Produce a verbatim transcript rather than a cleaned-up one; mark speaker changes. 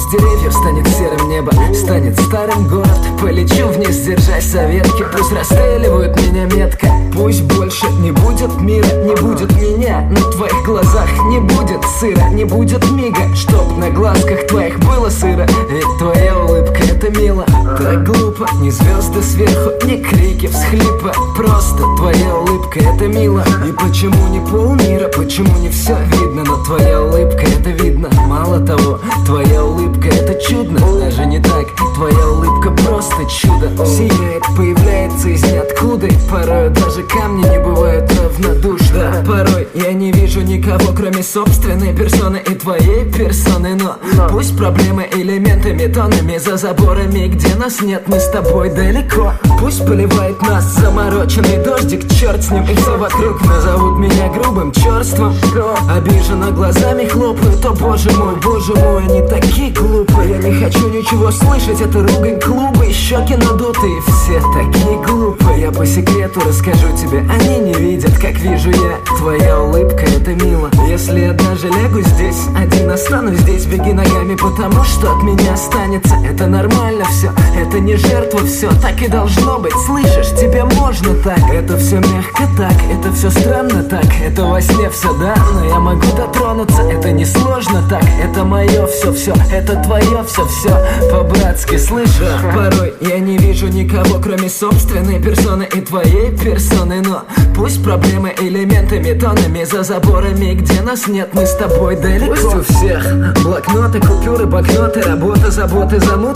Speaker 1: деревьев станет серым небо, станет старым город. Полечу вниз, держась за ветки, пусть расстреливают меня метко. Пусть больше не будет мира, не будет меня. На твоих глазах не будет сыра, не будет мига, чтоб на глазках твоих было сыро. Ведь твоя улыбка это мило, так глупо. Ни звезды сверху, ни крики, всхлипа. Просто твоя улыбка это мило. И почему не полмира, почему не все видно? Но твоя улыбка это видно. Мало того, твоя улыбка это чудно. Даже не так, твоя улыбка просто чудо. Сияет, появляется из ниоткуда. И порой даже камни не бывают равнодушны. Порой я не вижу никого, кроме собственной персоны и твоей персоны. Но пусть проблемы элементами тоннами за заборами, где нас нет, мы с тобой далеко. Пусть поливает нас замороченный дождик, черт с ним. И все вокруг назовут меня грубым, черством. Обиженно глазами хлопают, о боже мой, боже мой, они такие глупые. Я не хочу ничего слышать, это ругань клуба. И щеки надутые, все такие глупые. Я по секрету расскажу тебе, они не видят, как вижу я. Твоя улыбка это мило. Если я даже лягу здесь, один останусь здесь, беги ногами, потому что от меня останется. Это нормально все, это не жертва, все так и должно быть. Слышишь, тебе можно так. Это все мягко так, это все странно так. Это во сне все, да, но я могу дотронуться. Это не сложно так, это мое все-все, это твое все-все. По-братски, слышишь, порой я не вижу никого, кроме собственной персоны и твоей персоны. Но пусть проблемы элементами тоннами за заборами, где нас нет, мы с тобой далеко. Пусть у всех блокноты, купюры, банкноты, работа, заботы, замуты.